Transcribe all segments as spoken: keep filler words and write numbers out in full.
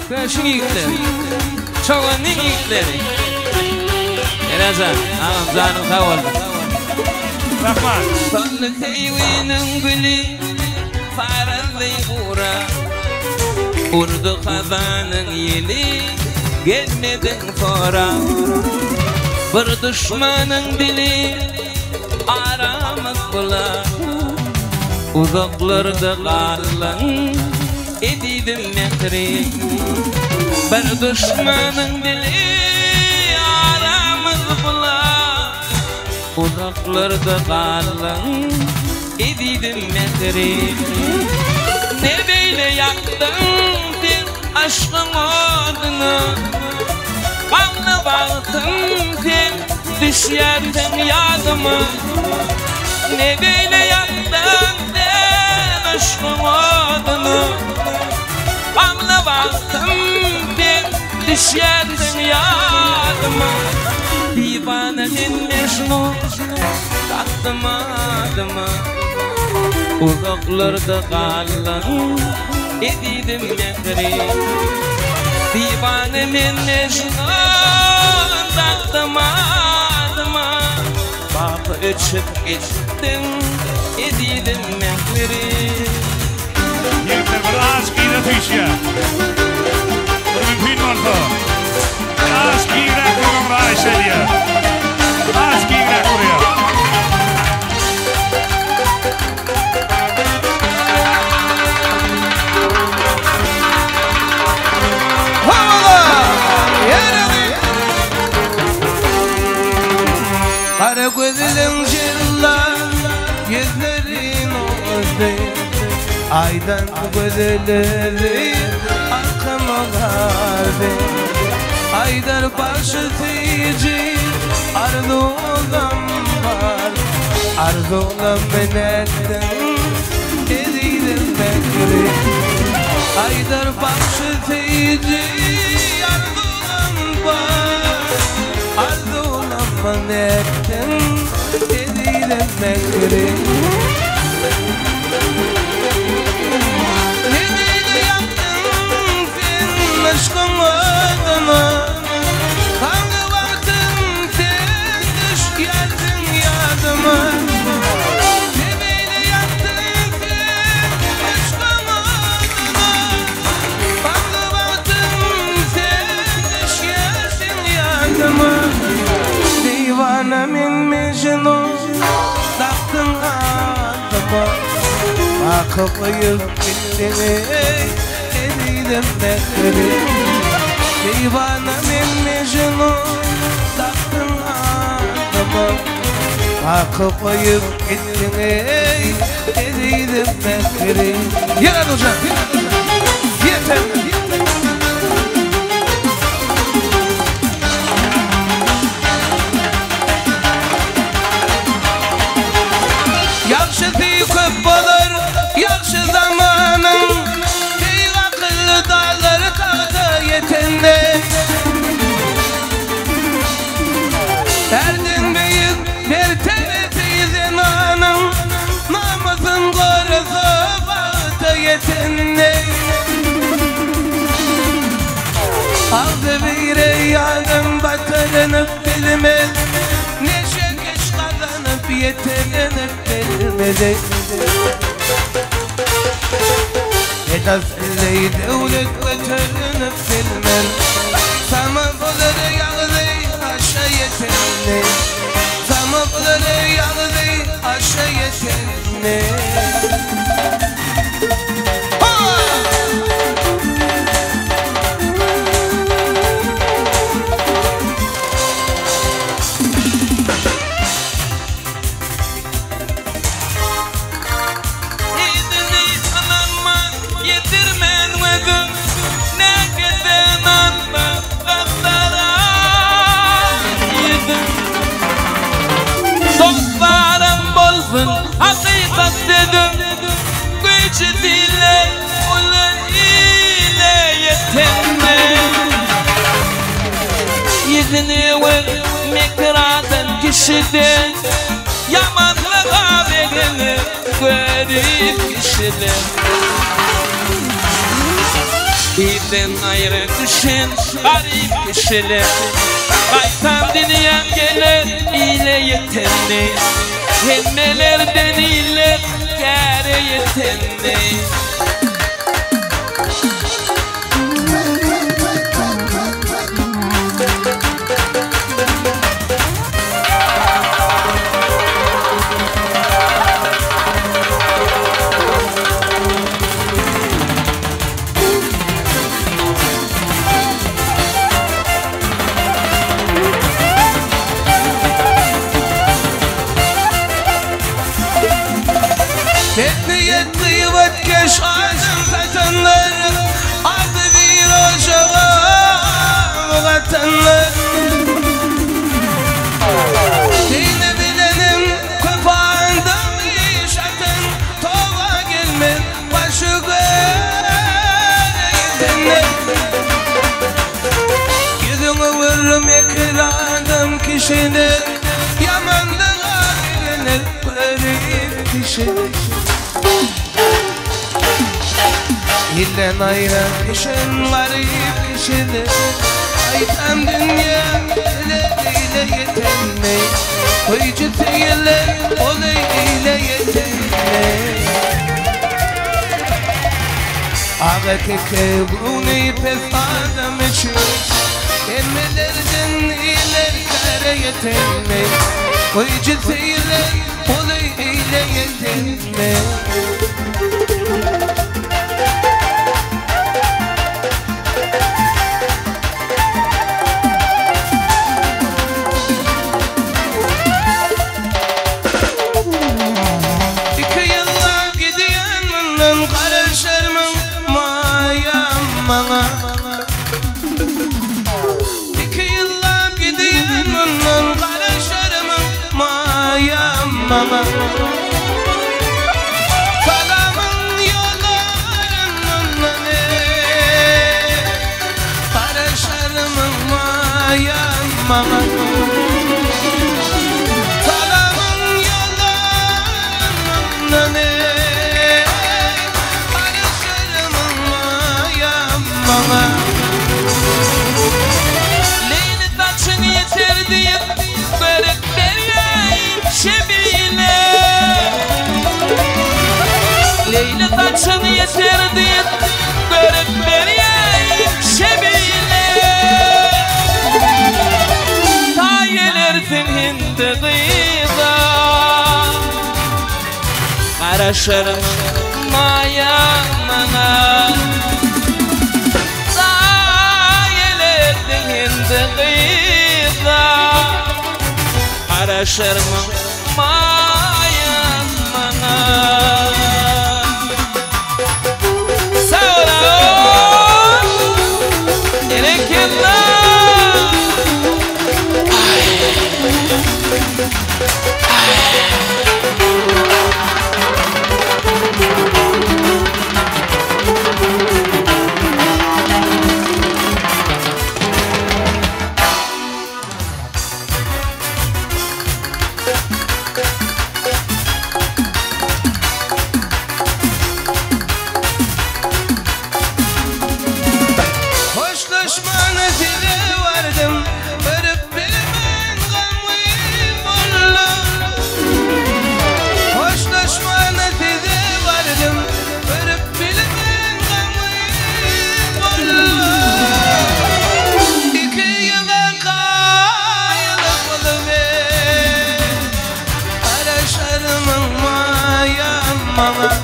Köşün yiğitleri, çoğunun yiğitleri. Erazan, ağam canım sağ oldu. Rahman. Sonlu teyvinin gülü, farazlı uğra. Urdu kazanın yeli, gelmedin sonra. Bir düşmanın dili, aramız bular. Uzaklarda kalan, edidim mekri. Bir düşmanın dili, aramız bular. Uzaklarda kalan, edidim mekri. Ne böyle yaktın sen aşkın odunu, kanlı baktın sen düşerdin yadıma. Ne böyle yaktın sen aşkın odunu, kanlı baktın sen düşerdin yadıma. Divanenin Mecnun taktım adıma. Uzaklarda kalan edidim mekri. Divanemin Mecnun taktım adıma. Bak öçüp gittim edidim mekri. Yeter bir aşkıyla tüyşe. Mümkün oldu. Aşkıyla kurumra Ayşe'liye. Aşkıyla kuruyor. Kara gözlerin cilla, yüzlerin oldu. Aydan gözleri arkama gardı. Aydar başı tici, arzu olan var. Arzu olan menekten, edilim bekri. Aydar başı tici, arzu olan var. Arzu olan menekten, edilim bekri. Ne dili yaptın sen aşkın adına, hangi baktın sen düş geldin yadıma. Ne böyle yaptın sen aşkın adına, hangi baktın sen düş geldin yadıma. Divanemin Mecnun taktın adıma. Akıplayıp gittin edilim mekri. Divanemin Mecnun taktın adıma. Akıplayıp gittin edilim mekri. Yalan hocam, yeter. Yakşı köp olur, yakşı zamanın. Ey akıllı dağları tağda yetende. Derdin büyük, mertebeti zinanın. Namazın korusu bağda yetende. Aldı bir yardım batırınıp bilmez. Neşe geç kazanıp yetelenip bilmedi. Edasıllı devlet batırınıp bilmez. Sama bulur yağdı aşağı yetenli. Sama bulur yağdı aşağı yetenli. Dostlarım bolsun hakikat dedim. Gücü dile ulu ile yetenme. Yüzünü vermek kişiden, yamanlığa beğenir garip kişiden. İyiden ayrı düşen garip kişiler Kaytan dinleyen gelir ile yetenli Helmelerden iyiler geri yetenli Keş ağzım satanlar adı bir ocağa vatanlar Dini bilenim köpağından işatın Tova gelmez başı göğedenler Yüzünü vururum ekranım kişiler Yamanlığa bilenir garip kişiler İlden ayrı kişin garip kişidir Aytan dünya ile yetenme Koyucu değiller olay ile yetenme Ağa keke bunu pek adam için Emmelerden iler kare yetenme Koyucu değiller olay ile yetenme İki yıllar gidiyor ondan karışırım mayamama Salamın yollarından karışırım mayamama Salamın yollarından karışırım mayamama Leyli taçın yeter deyip Börük deryayım şebile Leyli taçın yeter deyip Börük deryayım şebile Tayelersin hindi kıyıda Karaşırım mayamana Araşırım mayamana Sağ ol Erekella Hoşlaşmanı dile vardım Örüp bilmen gamıyım ola Hoşlaşmanı dile vardım Örüp bilmen gamıyım ola İki yıla kayılıp oluver Araşarım mayamama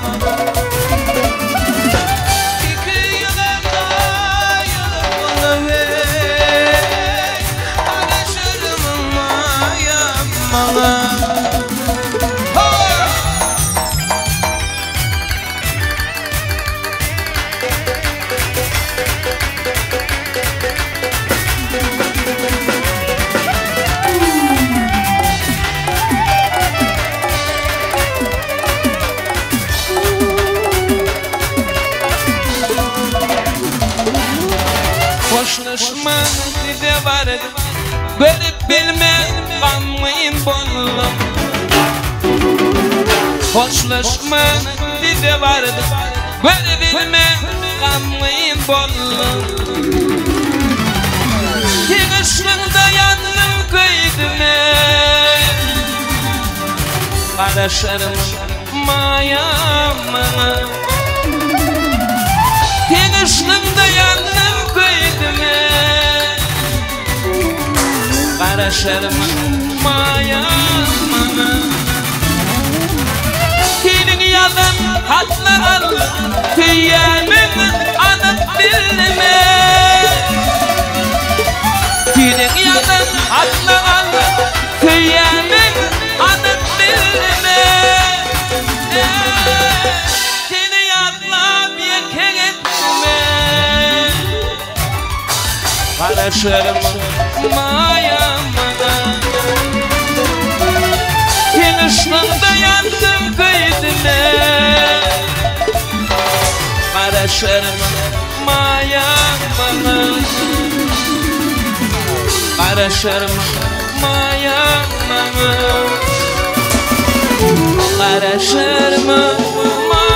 Hoşlaşman dide vardı Görüp bilmem gamıyım bollum Hoşlaşman dide vardı Görüp bilmem gamın bollum Tigişliğinde yandım kıydime Karışırım mayama Tigişliğinde yandım kıydime Karışırım mayama Senin yanın hatla al Tüyemin anıp bilme Senin yanın hatla al Tüyemin anıp bilme Seni yatlap yeken etme Karışırım mayamana Tigişliğinde yandım kıydime Karışırım mayamana Karışırım mayamana Karışırım mayamana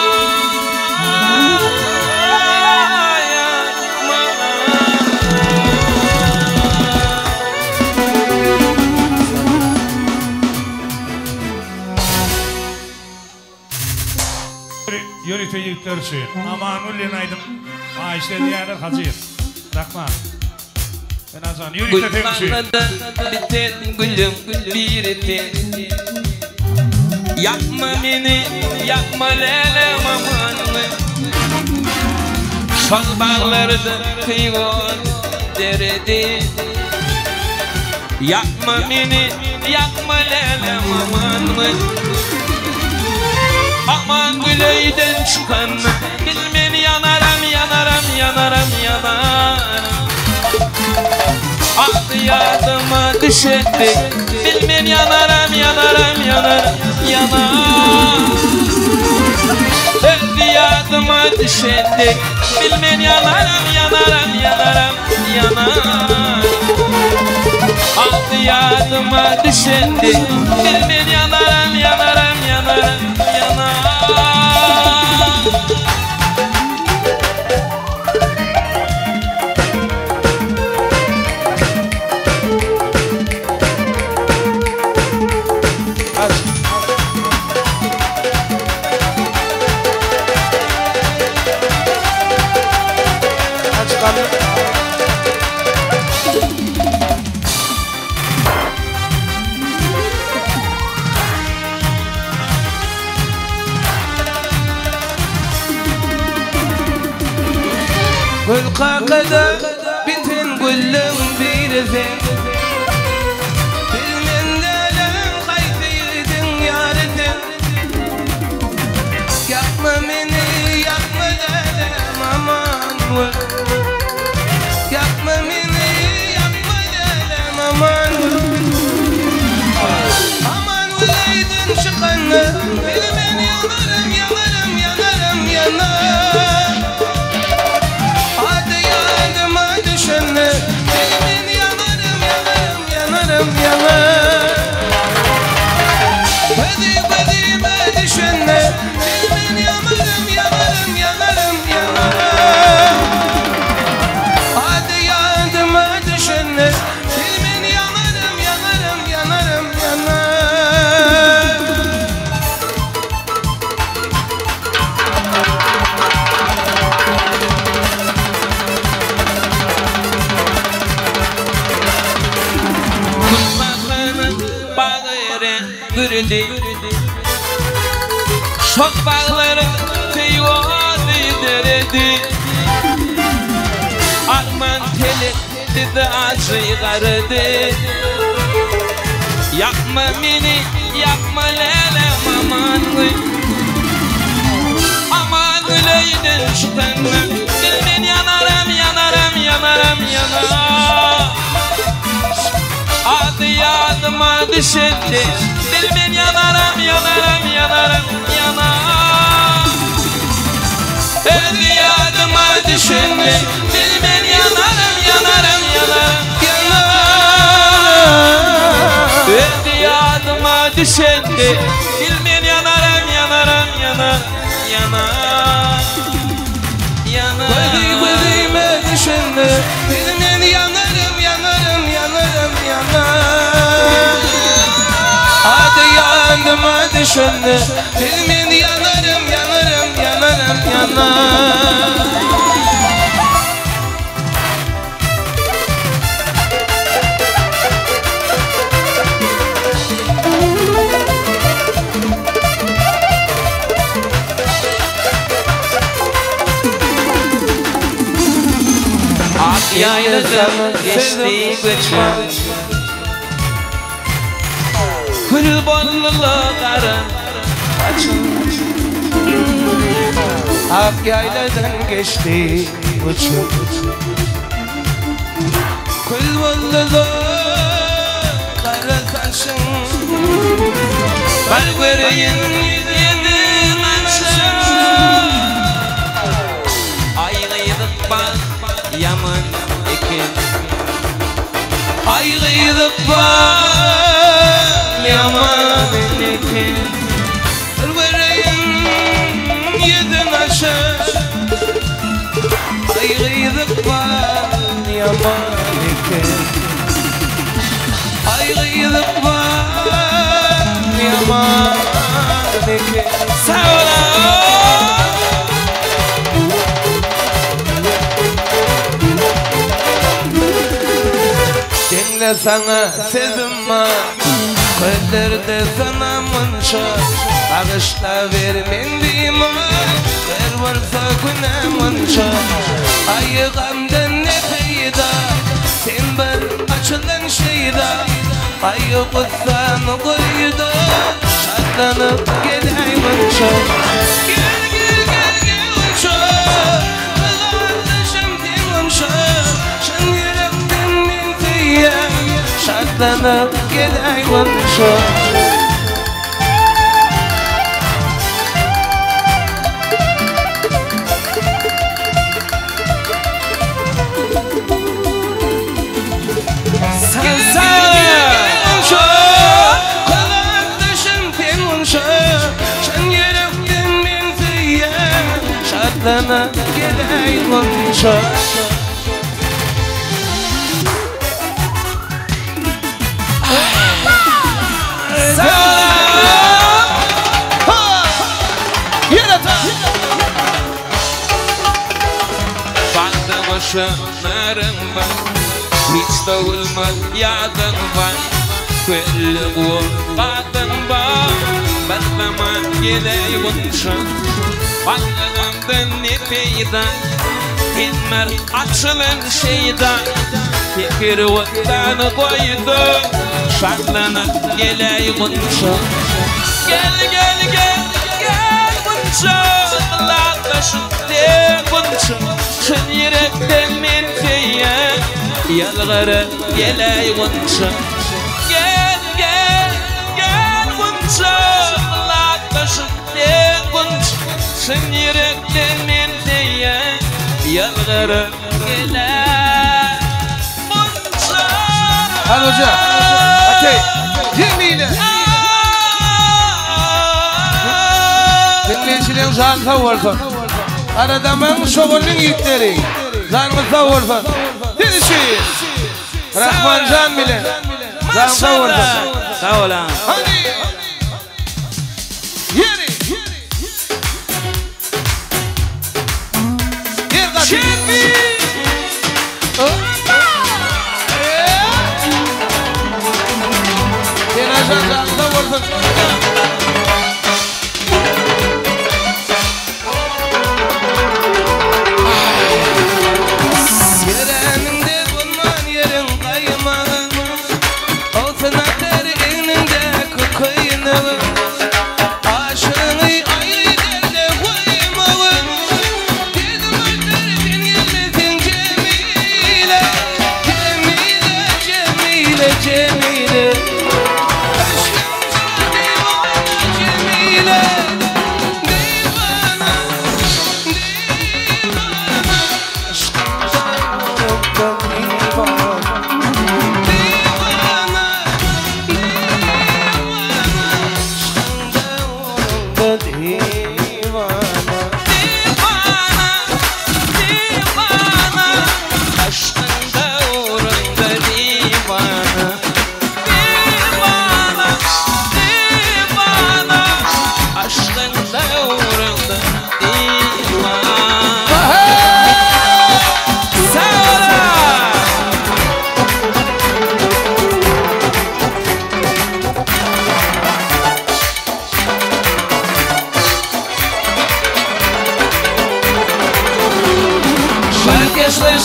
Yörüte yigitler için. Aman ulen aydım. Ayşe diğerler hazır. Rahman. Ben azan yörüte temsil. Gülmanada biten gülüm bir etin Yakma beni, yakma lele mamanı Sol bağlarda kıyıyor deredi Yakma beni, yakma lele mamanı Aman güleyden çıkan bilmem yanarım, yanarım, yanarım, yanarım Adı yadıma düşetti bilmem yanarım, yanarım, yanarım, yanarım Öldü yadıma düşetti bilmem yanarım, yanarım, yanarım, yanarım Adı yadıma düşetti bilmem yanarım, yanarım, yanarım, yanarım Gül kakada bütün gülüm bir efem Bilmem neden kayfiydin yaretim Yakma beni, yakma dedem aman Yakma beni, yakma dedem aman Aman uleydin çıkanı Bilmem yanarım, yanarım, yanarım, yanarım Bilmem yanarım, yanarım, yanarım, yanarım Hadi bedime düşenle Bilmem yanarım, yanarım, yanarım, yanarım Hadi yardıma düşenle Bilmem yanarım, yanarım, yanarım, yanarım Gürüdü Çok bağları teyvadı deredi Arman teli dedi acı garıdı Yakma beni, yakma lele mamanı Aman öleydin çıkanı Bilmem yanarım, yanarım, yanarım, yanarım Adı yadıma düşetti Bilmem yanarım, yanarım, yanarım, yanarım Öldü yadıma düşetti Bilmem yanarım, yanarım, yanarım, yanarım Öldü yadıma düşetti Bilmem yanarım, yanarım, yanarım, yanarım düşende Dilmen yanarım yanarım yanarım yanarım Hadi yandıma düşende Dilmen yanarım yanarım yanarım yanarım Yayladan geçti göçmen Kül bollulukların Ak yayladan geçti uçur Kül bolluluk kara kaşın Bal göreyim yedim akşam Ayrıydık bal yaman ekin Ayrıydık bal yaman ekin Kül vereyim yedim akşam Ayrıydık bal yaman ekin Ayrıydık bal yaman ekin Sağ olun Dinle sana sözüm var Gözlerde sana mınça Bağışla ver men diman Ver varsa güne mınça Ayıqamdan ne peyda Sen bir açılan şeyda Ayıqısan koyda Şadlanıp gelay mınça Gel gel gel gel mınça Kılarlaşım den mınça Şan yürekten men teyya Şadlanıp gelay mınça Şadlana gelay mınça Bazı boşanlarım var Hiç dağılmaz yadın var Küllü kadın var Ben zaman gelay mınça Bağlamdan ne peyda Enmer açılan şeyda Fikir vattanı koydu Şarlanıp gelay mınça Gel gel gel gel mınça Kulaklaşıp de mınça Şın yürekten men teyye Yalvarıp gelay mınça Gel gel gel mınça Kulaklaşıp de mınça Şın yürekten men teyye Yalvarıp gelay mınça Hadi hoca Atey Cemile Dinleyicilerin canı sağ olsun Aradan şoğulun yükleri Canı sağ olsun Dinleyiciler Rahman Can bile Canı sağ olsun Sağ olun Hadi Yeri Yer kaçın Şefi Yenaşan canı sağ olsun Yereninde bulman yerin kaymağı Olsun atar elinde kukuynağı Aşığını ayrı derde koymağı Dedim atar sen gelmesin Cemile Cemile, Cemile, Cemile Aşkım zalim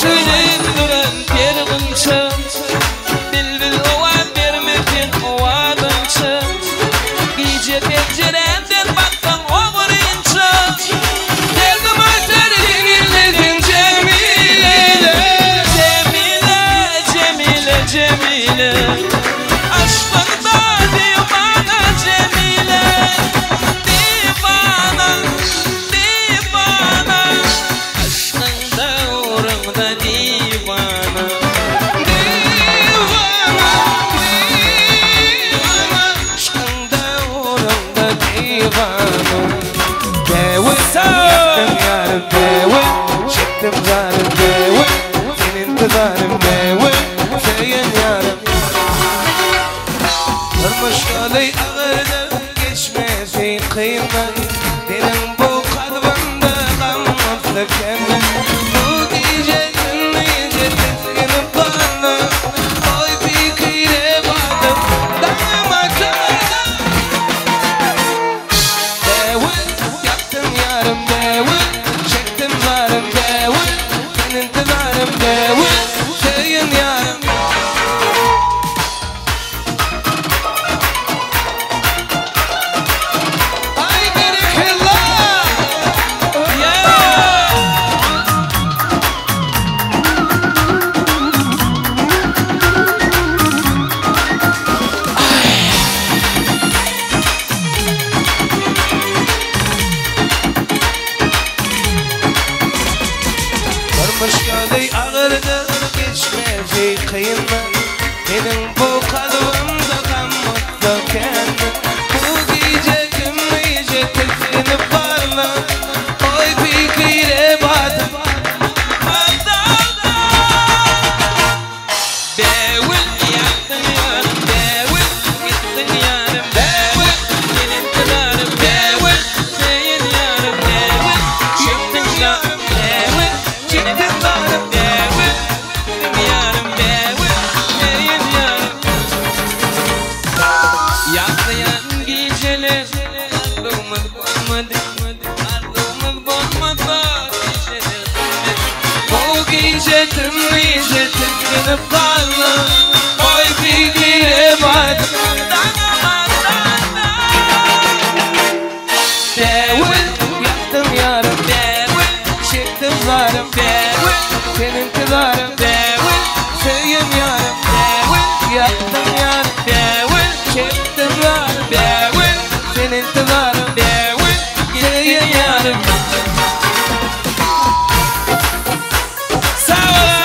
söyleyip duran bir kımçı Bilbil ova vermedin ovadınçı Gece penceremden baktan oğurunçı Geldim öterin illedin Cemile Cemile, Cemile, Cemile Aşkında divana Cemile Divana, divana Aşkında uğrumda divana Divana, divana Aşkında uğrumda divana Devil, yaktım yarım devil Çektim zarım devil Senin kızarım devil Seyin yarım Durmuş yolay ağırdı Geçmesin kıymet Benim bu kalbimde kalmadı kendin Bu gece günlüce tezginip bana Oy fikire vardım Dağıma çağırdım Devil, yaktım yarım devil Çektim zarım devil Senin kızarım devil Seyin yarım Ay berikillah Varmış yolay ağırdı Geçmeyecek kıymet Benim bu kalbimde kalmadı kendin Bu gece gümleyece tezginip parla Oy fikire badım Devil, yaktın yarım devil Gittin yarım devil Senin kızarım devil Seyin yarım devil Çıktın yarım devil Çıktın yarım devil Gittin yarım devil Seyin yarım Yaklayan geceler Ardımız bulmadı Ardımız bulmadı Geceler Bu gece tümleyece tezginip parla Oy fikire badım Devil, yaktım yarım devil Çektim zarım devil Senin kızarım devil Seyin yarım devil Yaktım yarım devil Çektim zarım devil Senin kızarım devil Seyin yarım Sağ ol.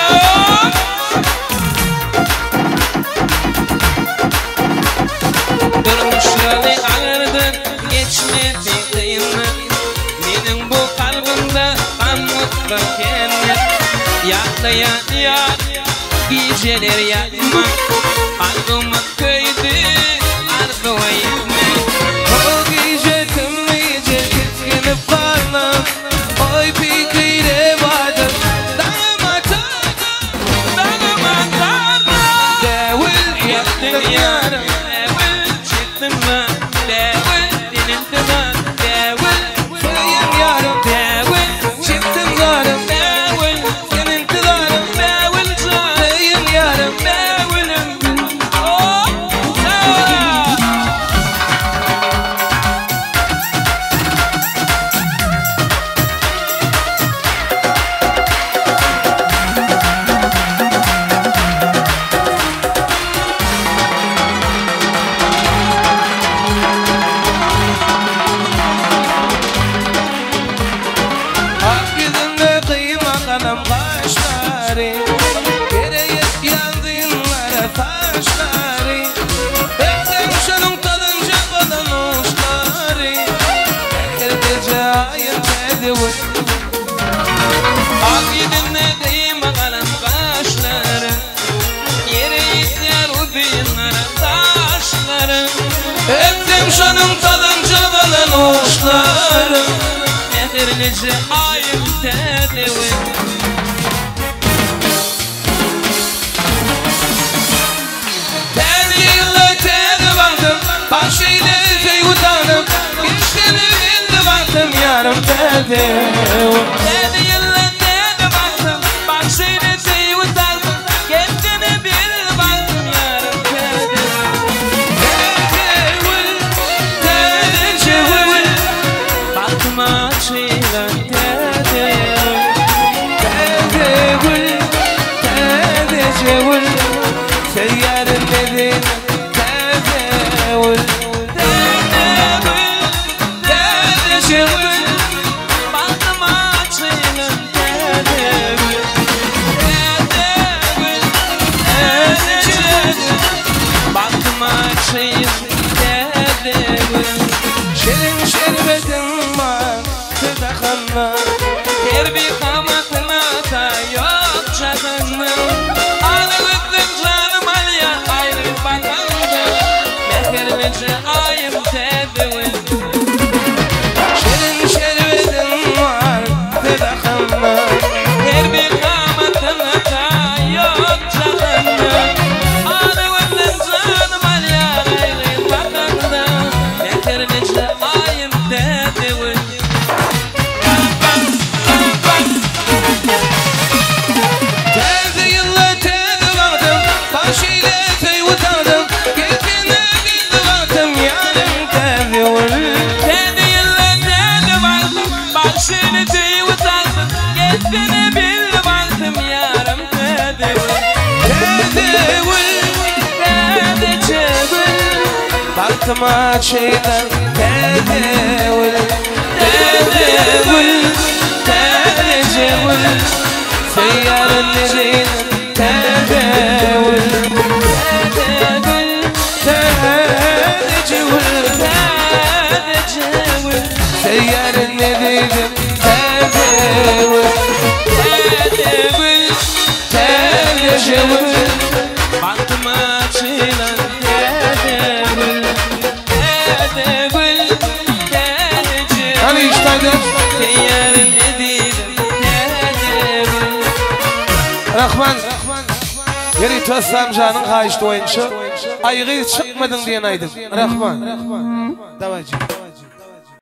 Durmuş yolu ağırdın geçmedi kıymet Benim bu kalbimde kan mutlu kendin Yaklayan yar geceler yakma Kalbime köydü arzu etme O gece tümleyece tezginip parla Oy fikire badım Dağıma çağırdım Dağıma karla Devil, Yaktın yaktım yarım yarım devil Çıktın mı devil Senin kızar devil Seyin yarım Devil Çektim zarım devil Senin kızarım devil Seyin yarım devilim Oh sağ Ak yüzünde kıyma kanım kaşları Gereyip yazdığınlara taşları Hepten şunun tadınca badan uçları Her gece ayın tedivir Ak yüzüne kıyma kalem kaşları Yere ihtiyar uduyunlara taşları Hepten şunun tadınca badan uçları Mehirlice ayın tedevin Terli yılla tedi baktım Baş ile seyvutanım Geçtiğini bildi baktım yarım tedi Dedi yıllar dedi baktım Bak seni Baktıma çeyler tedevül Tedevül Tedevül Seyyarın nereyin tedevül Tedevül Tedevül Tedevül Seyyarın nereyin tedevül Tedevül Tedevül Baktıma çiğnen Tedevül Tedevül Tedevül Hani iştaydı Seyyarın edilir Tedevül Rahman Yeri Tossam canın kayıştı oyuncu Aygı çıkmadın diyen aydım Rahman Davacı